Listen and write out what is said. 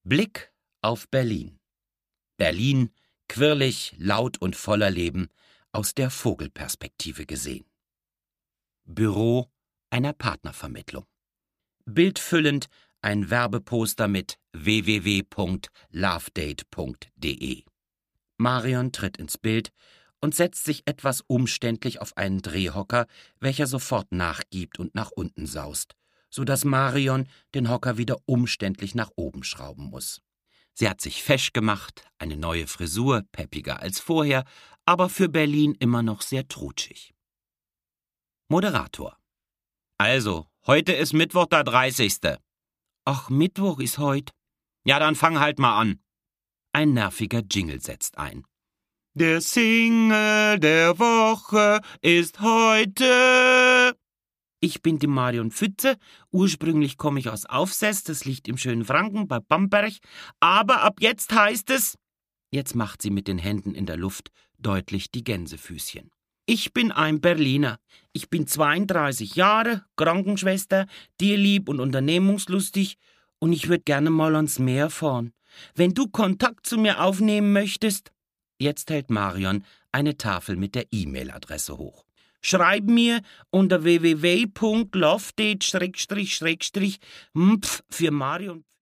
Blick auf Berlin. Berlin, quirlig, laut und voller Leben, aus der Vogelperspektive gesehen. Büro einer Partnervermittlung. Bildfüllend ein Werbeposter mit www.lovedate.de. Marion tritt ins Bild und setzt sich etwas umständlich auf einen Drehhocker, welcher sofort nachgibt und nach unten saust, so dass Marion den Hocker wieder umständlich nach oben schrauben muss. Sie hat sich fesch gemacht, eine neue Frisur, peppiger als vorher, aber für Berlin immer noch sehr trutschig. Moderator. Also, heute ist Mittwoch der 30. Ach, Mittwoch ist heut. Ja, dann fang halt mal an. Ein nerviger Jingle setzt ein. Der Single der Woche ist heute. Ich bin die Marion Pfütze. Ursprünglich komme ich aus Aufsess, das liegt im schönen Franken bei Bamberg. Aber ab jetzt heißt es... Jetzt macht sie mit den Händen in der Luft deutlich die Gänsefüßchen. Ich bin ein Berliner. Ich bin 32 Jahre, Krankenschwester, tierlieb und unternehmungslustig und ich würde gerne mal ans Meer fahren. Wenn du Kontakt zu mir aufnehmen möchtest... Jetzt hält Marion eine Tafel mit der E-Mail-Adresse hoch. Schreib mir unter www.lovedate / für Marion